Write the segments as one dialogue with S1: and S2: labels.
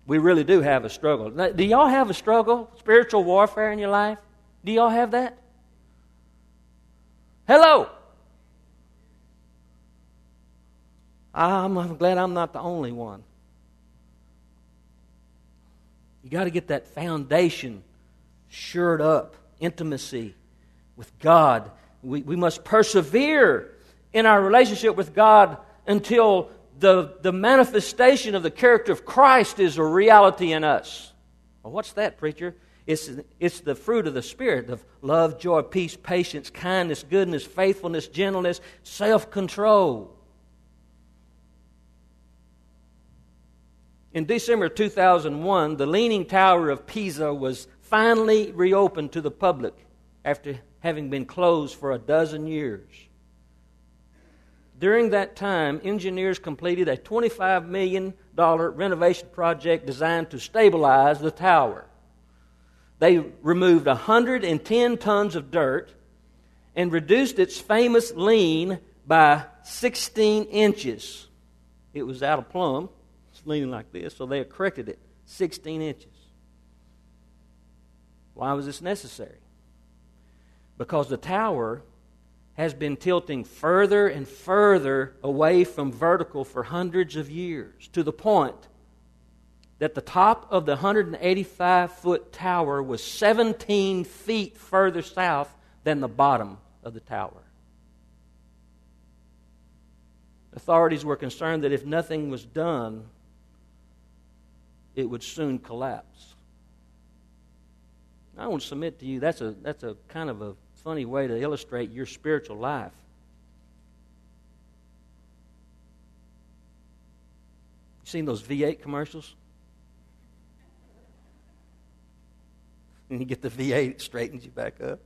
S1: We really do have a struggle. Now, do y'all have a struggle, spiritual warfare in your life? Do y'all have that? Hello? I'm glad I'm not the only one. You got to get that foundation shored up, intimacy with God. We must persevere in our relationship with God until the manifestation of the character of Christ is a reality in us. Well, what's that, preacher? It's the fruit of the Spirit of love, joy, peace, patience, kindness, goodness, faithfulness, gentleness, self-control. In December 2001, the Leaning Tower of Pisa was finally reopened to the public after having been closed for a dozen years. During that time, engineers completed a $25 million renovation project designed to stabilize the tower. They removed 110 tons of dirt and reduced its famous lean by 16 inches. It was out of plumb. It's leaning like this, so they corrected it 16 inches. Why was this necessary? Because the tower has been tilting further and further away from vertical for hundreds of years, to the point that the top of the 185-foot tower was 17 feet further south than the bottom of the tower. Authorities were concerned that if nothing was done, it would soon collapse. I want to submit to you that's a kind of a funny way to illustrate your spiritual life. You seen those V8 commercials? And you get the V8, it straightens you back up.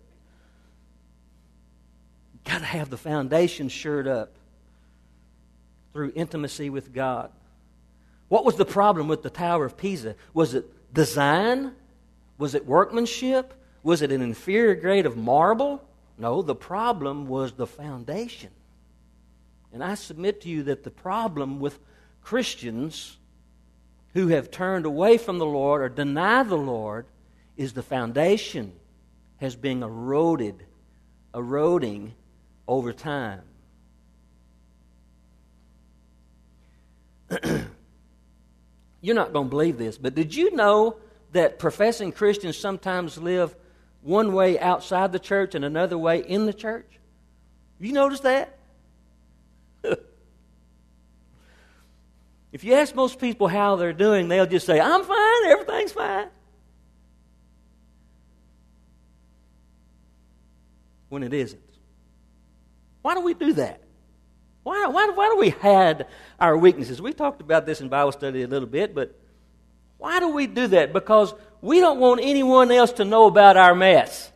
S1: You've got to have the foundation shored up through intimacy with God. What was the problem with the Tower of Pisa? Was it design? Was it workmanship? Was it an inferior grade of marble? No, the problem was the foundation. And I submit to you that the problem with Christians who have turned away from the Lord or deny the Lord is the foundation has been eroding over time. You're not going to believe this, but did you know that professing Christians sometimes live one way outside the church and another way in the church? You notice that? If you ask most people how they're doing, they'll just say, I'm fine, everything's fine. When it isn't. Why do we do that? Why do we hide our weaknesses? We talked about this in Bible study a little bit, but why do we do that? Because we don't want anyone else to know about our mess.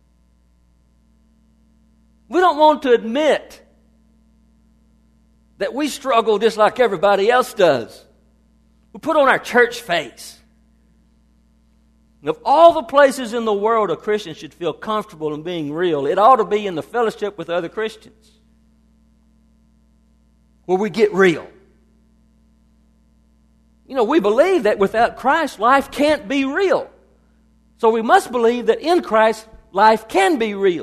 S1: We don't want to admit that we struggle just like everybody else does. We put on our church face. Of all the places in the world a Christian should feel comfortable in being real, it ought to be in the fellowship with other Christians, where we get real. You know, we believe that without Christ, life can't be real. So we must believe that in Christ, life can be real.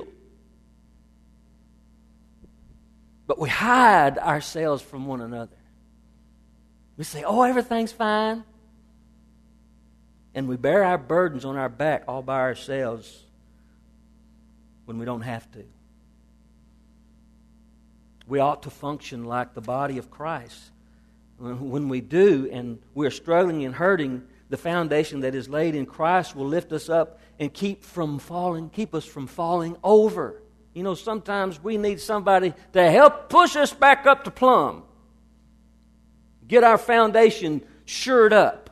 S1: But we hide ourselves from one another. We say, oh, everything's fine. And we bear our burdens on our back all by ourselves when we don't have to. We ought to function like the body of Christ. When we do, and we're struggling and hurting, the foundation that is laid in Christ will lift us up and keep us from falling over. You know, sometimes we need somebody to help push us back up to plumb. Get our foundation shored up.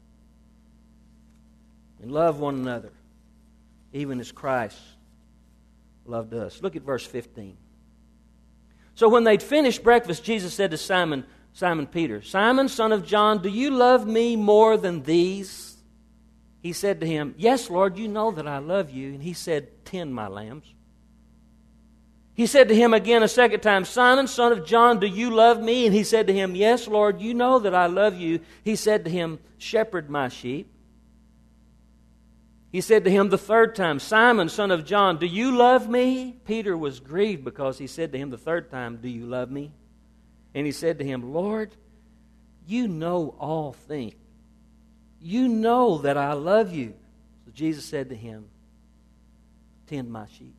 S1: And love one another, even as Christ loved us. Look at verse 15. So when they'd finished breakfast, Jesus said to Simon Peter, Simon, son of John, do you love me more than these? He said to him, yes, Lord, you know that I love you. And he said, tend my lambs. He said to him again a second time, Simon, son of John, do you love me? And he said to him, yes, Lord, you know that I love you. He said to him, shepherd my sheep. He said to him the third time, Simon, son of John, do you love me? Peter was grieved because he said to him the third time, do you love me? And he said to him, Lord, you know all things. You know that I love you. So Jesus said to him, tend my sheep.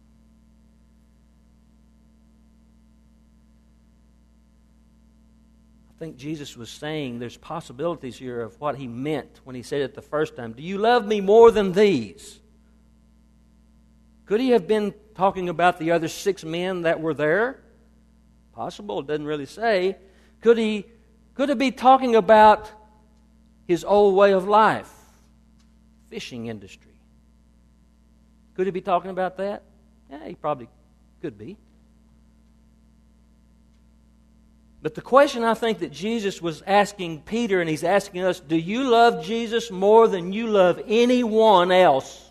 S1: I think Jesus was saying there's possibilities here of what he meant when he said it the first time. Do you love me more than these? Could he have been talking about the other 6 men that were there? Possible, it doesn't really say. Could it be talking about his old way of life? Fishing industry. Could he be talking about that? Yeah, he probably could be. But the question I think that Jesus was asking Peter, and he's asking us, do you love Jesus more than you love anyone else?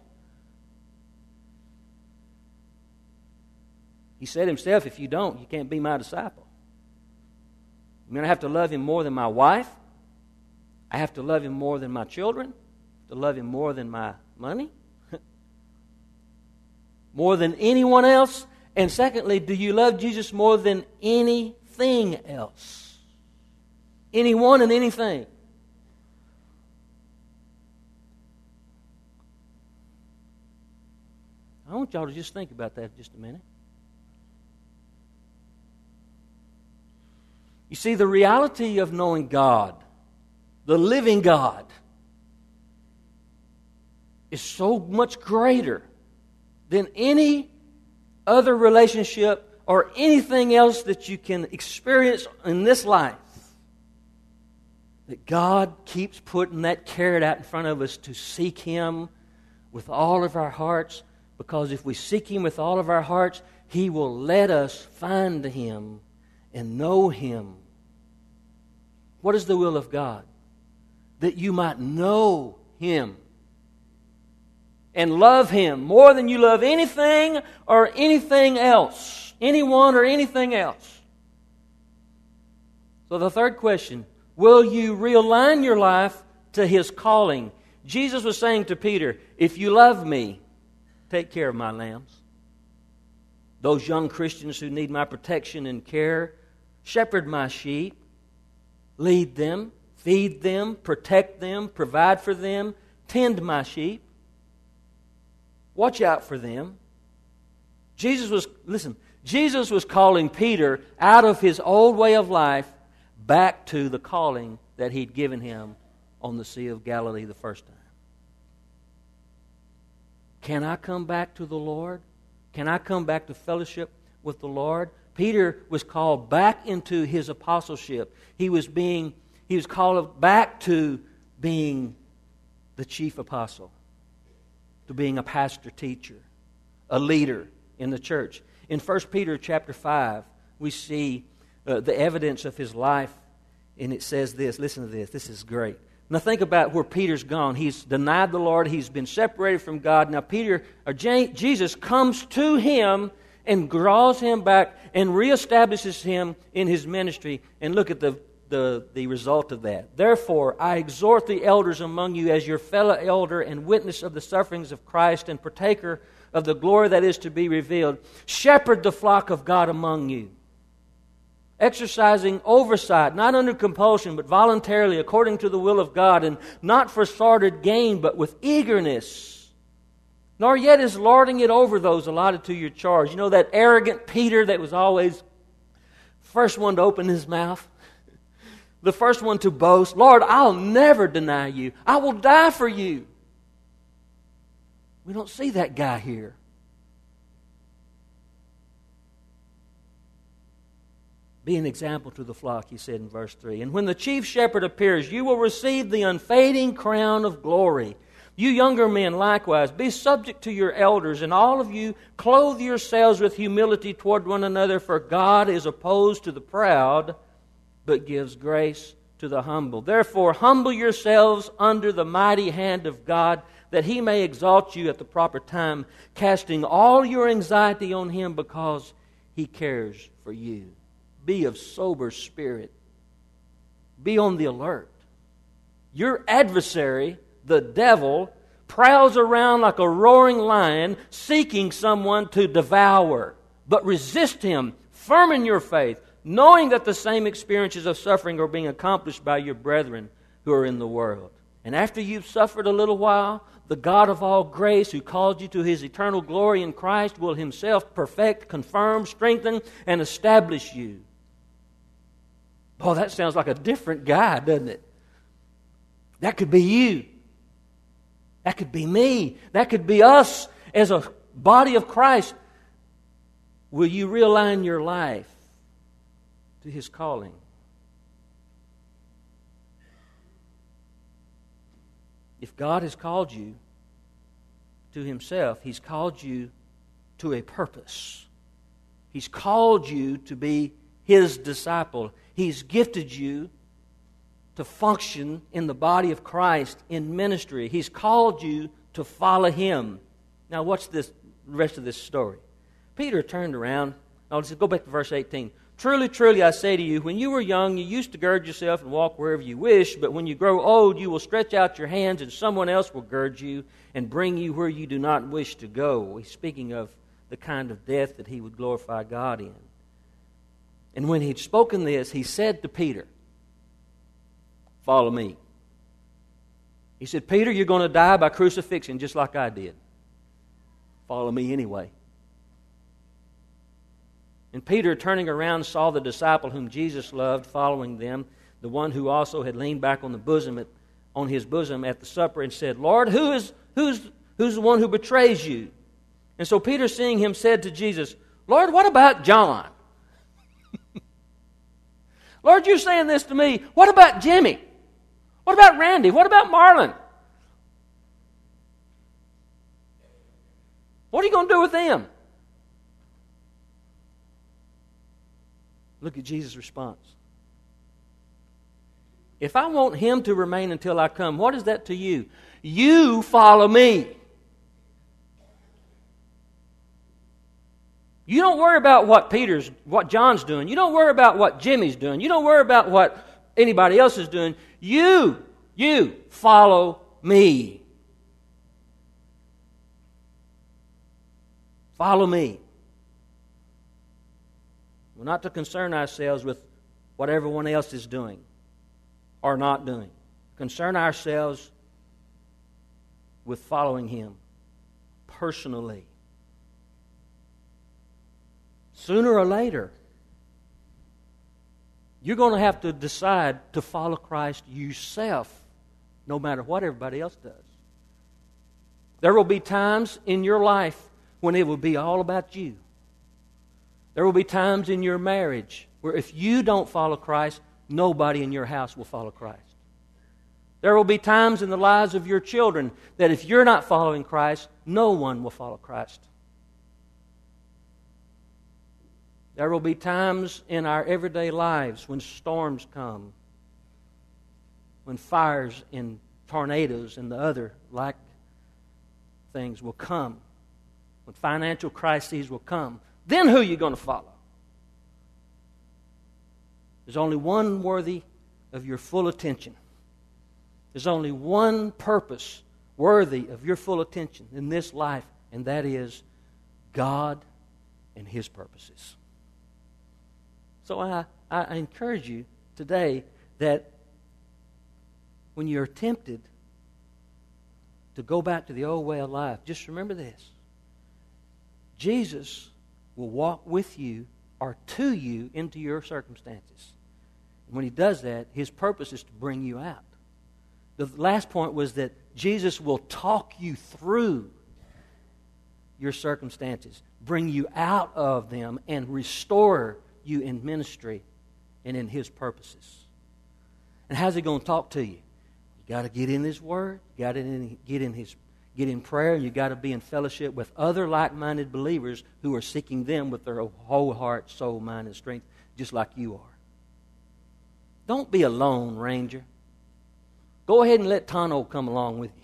S1: He said himself, if you don't, you can't be my disciple. I'm going to have to love him more than my wife. I have to love him more than my children. To love him more than my money. More than anyone else. And secondly, do you love Jesus more than anything else? Anyone and anything. I want y'all to just think about that for just a minute. You see, the reality of knowing God, the living God, is so much greater than any other relationship or anything else that you can experience in this life. That God keeps putting that carrot out in front of us to seek Him with all of our hearts, because if we seek Him with all of our hearts, He will let us find Him and know Him. What is the will of God? That you might know Him and love Him more than you love anything or anything else, anyone or anything else. So the third question, will you realign your life to His calling? Jesus was saying to Peter, if you love me, take care of my lambs. Those young Christians who need my protection and care, shepherd my sheep, lead them, feed them, protect them, provide for them, tend my sheep. Watch out for them. Jesus was calling Peter out of his old way of life back to the calling that He'd given him on the Sea of Galilee the first time. Can I come back to the Lord? Can I come back to fellowship with the Lord? Peter was called back into his apostleship. He was called back to being the chief apostle, to being a pastor teacher, a leader in the church. In 1 Peter chapter 5, we see the evidence of his life, and it says this. Listen to this. This is great. Now think about where Peter's gone. He's denied the Lord. He's been separated from God. Now Jesus comes to him and draws him back and reestablishes him in his ministry. And look at the result of that. Therefore, I exhort the elders among you as your fellow elder and witness of the sufferings of Christ and partaker of the glory that is to be revealed. Shepherd the flock of God among you, exercising oversight, not under compulsion, but voluntarily, according to the will of God, and not for sordid gain, but with eagerness. Nor yet is lording it over those allotted to your charge. You know that arrogant Peter that was always first one to open his mouth? The first one to boast. Lord, I'll never deny you. I will die for you. We don't see that guy here. Be an example to the flock, he said in verse 3. And when the chief shepherd appears, you will receive the unfading crown of glory. You younger men likewise, be subject to your elders, and all of you clothe yourselves with humility toward one another, for God is opposed to the proud, but gives grace to the humble. Therefore, humble yourselves under the mighty hand of God, that He may exalt you at the proper time, casting all your anxiety on Him because He cares for you. Be of sober spirit. Be on the alert. Your adversary, the devil, prowls around like a roaring lion, seeking someone to devour. But resist him, firm in your faith, knowing that the same experiences of suffering are being accomplished by your brethren who are in the world. And after you've suffered a little while, the God of all grace, who called you to His eternal glory in Christ, will Himself perfect, confirm, strengthen, and establish you. Oh, that sounds like a different guy, doesn't it? That could be you. That could be me. That could be us as a body of Christ. Will you realign your life to His calling? If God has called you to Himself, He's called you to a purpose. He's called you to be His disciple. He's gifted you to function in the body of Christ in ministry. He's called you to follow Him. Now, what's the rest of this story? Peter turned around. Now, let's go back to verse 18. Truly, truly, I say to you, when you were young, you used to gird yourself and walk wherever you wish, but when you grow old, you will stretch out your hands, and someone else will gird you and bring you where you do not wish to go. He's speaking of the kind of death that he would glorify God in. And when he'd spoken this, he said to Peter, "Follow me." He said, "Peter, you're going to die by crucifixion just like I did. Follow me anyway." And Peter, turning around, saw the disciple whom Jesus loved following them, the one who also had leaned back on his bosom at the supper, and said, "Lord, who's the one who betrays you?" And so Peter, seeing him, said to Jesus, "Lord, what about John?" "Lord, you're saying this to me. What about Jimmy? What about Randy? What about Marlon? What are you going to do with them?" Look at Jesus' response. "If I want him to remain until I come, what is that to you? You follow me." You don't worry about what John's doing. You don't worry about what Jimmy's doing. You don't worry about what anybody else is doing. You follow me. Follow me. We're not to concern ourselves with what everyone else is doing or not doing. Concern ourselves with following Him personally. Sooner or later, you're going to have to decide to follow Christ yourself, no matter what everybody else does. There will be times in your life when it will be all about you. There will be times in your marriage where if you don't follow Christ, nobody in your house will follow Christ. There will be times in the lives of your children that if you're not following Christ, no one will follow Christ. There will be times in our everyday lives when storms come, when fires and tornadoes and the other like things will come, when financial crises will come. Then who are you going to follow? There's only one worthy of your full attention. There's only one purpose worthy of your full attention in this life, and that is God and His purposes. So I encourage you today that when you're tempted to go back to the old way of life, just remember this. Jesus will walk with you or to you into your circumstances. And when He does that, His purpose is to bring you out. The last point was that Jesus will talk you through your circumstances, bring you out of them, and restore you in ministry and in His purposes. And how's He going to talk to you? You got to get in His Word, you got to get in prayer, and you got to be in fellowship with other like-minded believers who are seeking them with their whole heart, soul, mind, and strength, just like you are. Don't be a lone ranger. Go ahead and let Tano come along with you.